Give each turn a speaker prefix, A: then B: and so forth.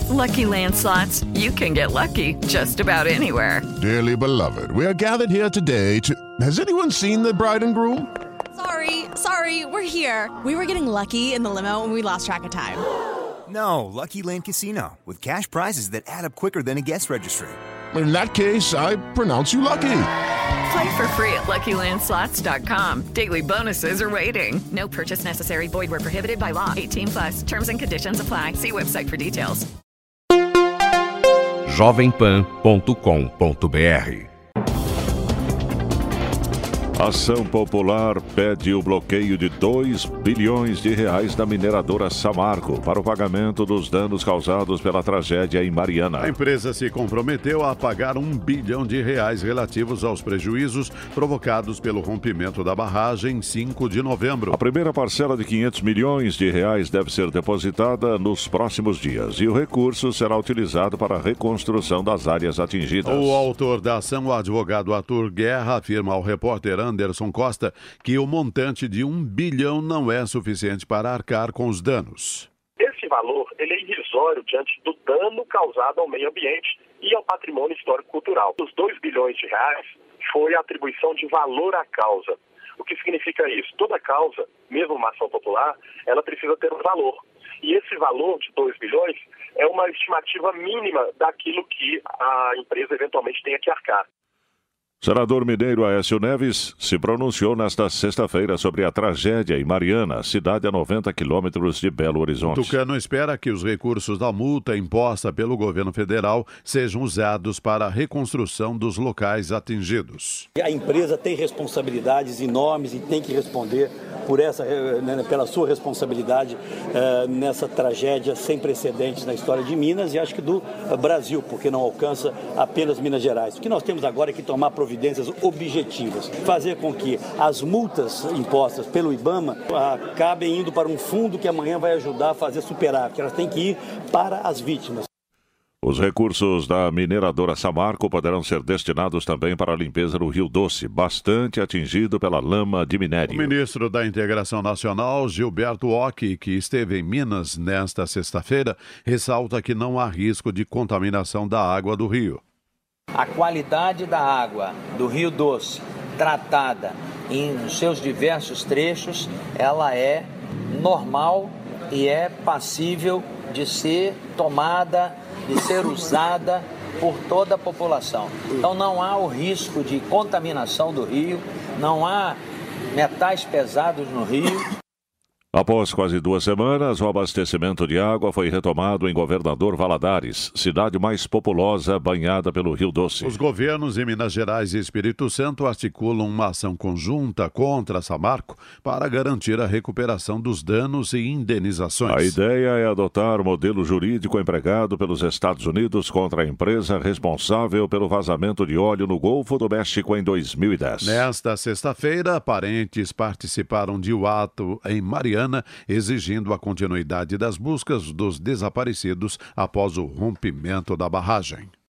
A: Lucky Land Slots, you can get lucky just about anywhere.
B: Dearly beloved, we are gathered here today to... Has anyone seen the bride and groom?
C: Sorry, we're here. We were getting lucky in the limo and we lost track of time.
D: No, Lucky Land Casino, with cash prizes that add up quicker than a guest registry.
B: In that case, I pronounce you lucky.
A: Play for free at LuckyLandSlots.com. Daily bonuses are waiting. No purchase necessary. Void where prohibited by law. 18+. Terms and conditions apply. See website for details.
E: jovempan.com.br.
F: Ação Popular pede o bloqueio de 2 bilhões de reais da mineradora Samarco para o pagamento dos danos causados pela tragédia em Mariana.
G: A empresa se comprometeu a pagar R$1 bilhão relativos aos prejuízos provocados pelo rompimento da barragem em 5 de novembro.
F: A primeira parcela de R$500 milhões deve ser depositada nos próximos dias e o recurso será utilizado para a reconstrução das áreas atingidas.
G: O autor da ação, o advogado Arthur Guerra, afirma ao repórter Anderson Costa que o montante de R$1 bilhão não é suficiente para arcar com os danos.
H: Esse valor ele é irrisório diante do dano causado ao meio ambiente e ao patrimônio histórico-cultural. Os R$2 bilhões foi a atribuição de valor à causa. O que significa isso? Toda causa, mesmo uma ação popular, ela precisa ter um valor. E esse valor de R$2 bilhões é uma estimativa mínima daquilo que a empresa eventualmente tenha que arcar.
F: O senador mineiro Aécio Neves se pronunciou nesta sexta-feira sobre a tragédia em Mariana, cidade a 90 quilômetros de Belo Horizonte.
G: O Tucano espera que os recursos da multa imposta pelo governo federal sejam usados para a reconstrução dos locais atingidos.
I: A empresa tem responsabilidades enormes e tem que responder pela sua responsabilidade nessa tragédia sem precedentes na história de Minas e acho que do Brasil, porque não alcança apenas Minas Gerais. O que nós temos agora é que tomar providências objetivas, fazer com que as multas impostas pelo IBAMA acabem indo para um fundo que amanhã vai ajudar a fazer superávit, que elas têm que ir para as vítimas.
F: Os recursos da mineradora Samarco poderão ser destinados também para a limpeza do Rio Doce, bastante atingido pela lama de minério.
G: O ministro da Integração Nacional, Gilberto Occhi, que esteve em Minas nesta sexta-feira, ressalta que não há risco de contaminação da água do rio.
J: A qualidade da água do Rio Doce, tratada em seus diversos trechos, ela é normal e é passível de ser tomada, de ser usada por toda a população. Então não há o risco de contaminação do rio, não há metais pesados no rio.
F: Após quase 2 semanas, o abastecimento de água foi retomado em Governador Valadares, cidade mais populosa banhada pelo Rio Doce.
G: Os governos em Minas Gerais e Espírito Santo articulam uma ação conjunta contra a Samarco para garantir a recuperação dos danos e indenizações.
F: A ideia é adotar o modelo jurídico empregado pelos Estados Unidos contra a empresa responsável pelo vazamento de óleo no Golfo do México em 2010.
G: Nesta sexta-feira, parentes participaram de um ato em Mariana, exigindo a continuidade das buscas dos desaparecidos após o rompimento da barragem.